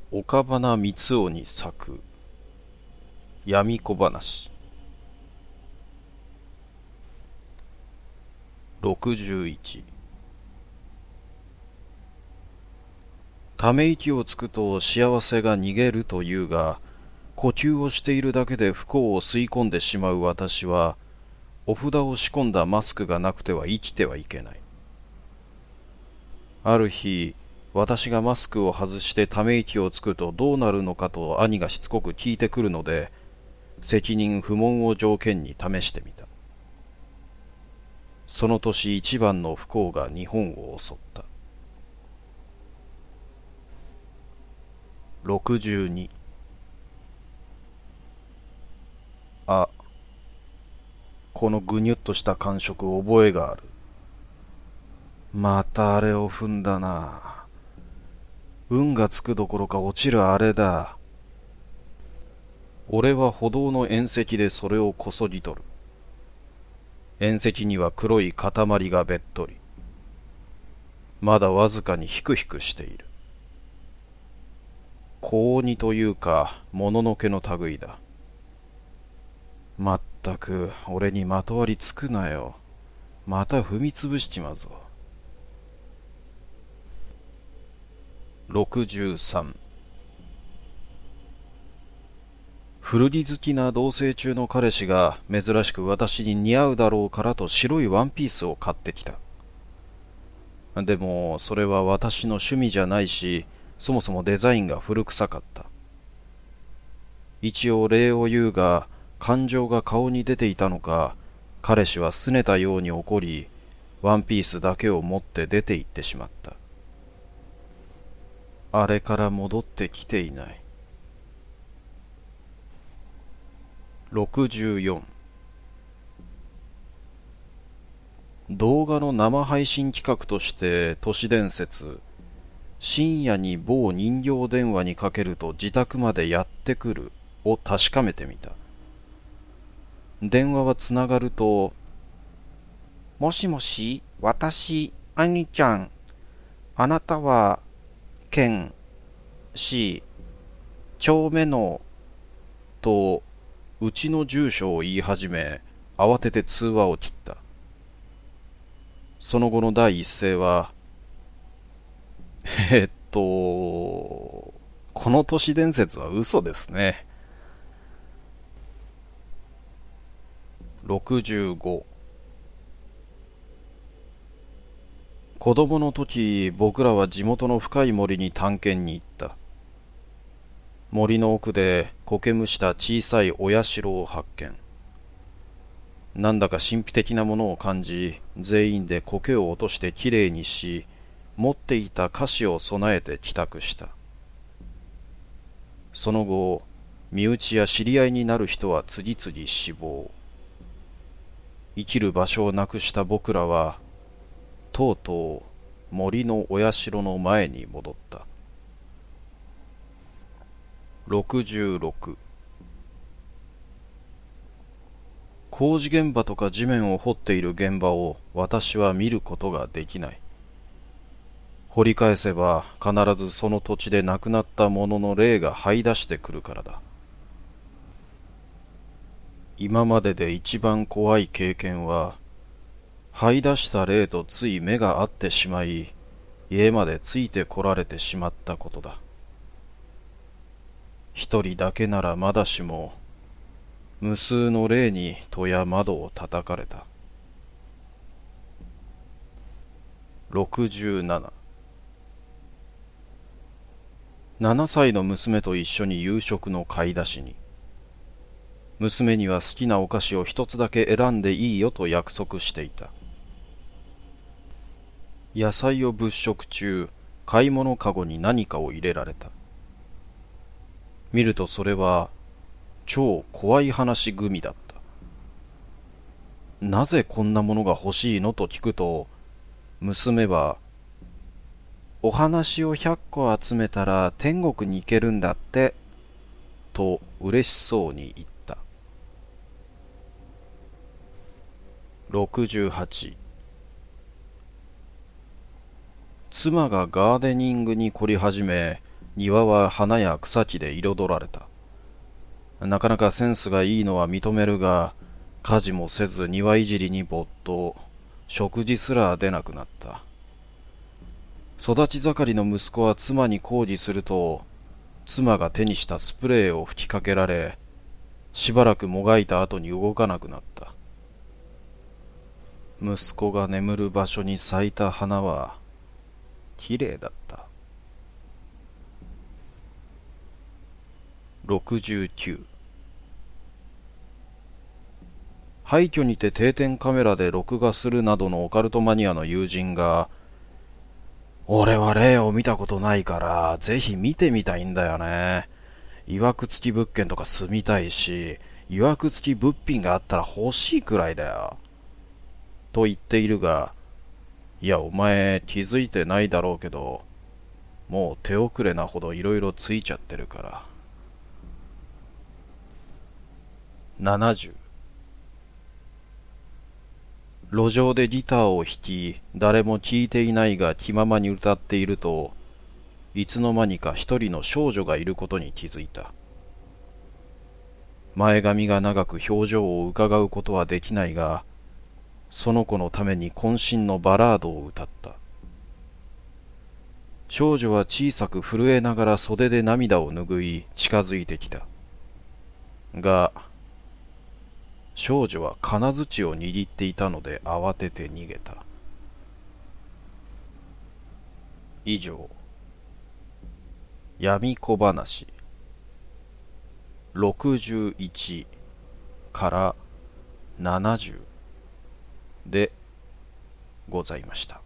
岡花光雄に咲く闇小話。61。ため息をつくと幸せが逃げるというが、呼吸をしているだけで不幸を吸い込んでしまう私は、お札を仕込んだマスクがなくては生きてはいけない。ある日、私がマスクを外してため息をつくとどうなるのかと兄がしつこく聞いてくるので、責任不問を条件に試してみた。その年一番の不幸が日本を襲った。62。あ、このぐにゅっとした感触覚えがある。またあれを踏んだな。運がつくどころか落ちるあれだ。俺は歩道の縁石でそれをこそぎ取る。縁石には黒い塊がべっとり。まだわずかにヒクヒクしている。高鬼というか、もののけの類だ。まったく、俺にまとわりつくなよ。また踏みつぶしちまうぞ。63。古着好きな同棲中の彼氏が珍しく私に似合うだろうからと白いワンピースを買ってきた。でもそれは私の趣味じゃないし、そもそもデザインが古臭かった。一応礼を言うが、感情が顔に出ていたのか、彼氏は拗ねたように怒り、ワンピースだけを持って出て行ってしまった。あれから戻ってきていない。64。動画の生配信企画として都市伝説、深夜に某人形電話にかけると自宅までやってくるを確かめてみた。電話はつながると、もしもし、私、兄ちゃん。あなたは、県、市、丁目の、と、うちの住所を言い始め、慌てて通話を切った。その後の第一声は、この都市伝説は嘘ですね。65。子供の時、僕らは地元の深い森に探検に行った。森の奥で苔むした小さいお社を発見。なんだか神秘的なものを感じ、全員で苔を落としてきれいにし、持っていた菓子を備えて帰宅した。その後、身内や知り合いになる人は次々死亡。生きる場所をなくした僕らは、とうとう森のお社の前に戻った。66。工事現場とか地面を掘っている現場を私は見ることができない。掘り返せば必ずその土地で亡くなった者の霊が這い出してくるからだ。今までで一番怖い経験は、這い出した霊とつい目が合ってしまい、家までついてこられてしまったことだ。一人だけならまだしも、無数の霊に戸や窓を叩かれた。67。7歳の娘と一緒に夕食の買い出しに。娘には好きなお菓子を一つだけ選んでいいよと約束していた。野菜を物色中、買い物かごに何かを入れられた。見るとそれは超怖い話組だった。なぜこんなものが欲しいのと聞くと、娘は、お話を100個集めたら天国に行けるんだって、と嬉しそうに言った。68。妻がガーデニングに凝り始め、 庭は花や草木で彩られた。なかなかセンスがいいのは認めるが、家事もせず庭いじりに没頭、食事すら出なくなった。育ち盛りの息子は妻に抗議すると、妻が手にしたスプレーを吹きかけられ、しばらくもがいた後に動かなくなった。息子が眠る場所に咲いた花はきれいだった。69。廃墟にて定点カメラで録画するなどのオカルトマニアの友人が、俺は霊を見たことないからぜひ見てみたいんだよね。曰く付き物件とか住みたいし、曰く付き物品があったら欲しいくらいだよ。と言っているが、いやお前気づいてないだろうけど、もう手遅れなほどいろいろついちゃってるから。70。路上でギターを弾き、誰も聴いていないが気ままに歌っていると、いつの間にか一人の少女がいることに気づいた。前髪が長く表情を伺うことはできないが、その子のために渾身のバラードを歌った。少女は小さく震えながら袖で涙を拭い近づいてきた。が、少女は金槌を握っていたので慌てて逃げた。以上、闇小話61から70でございました。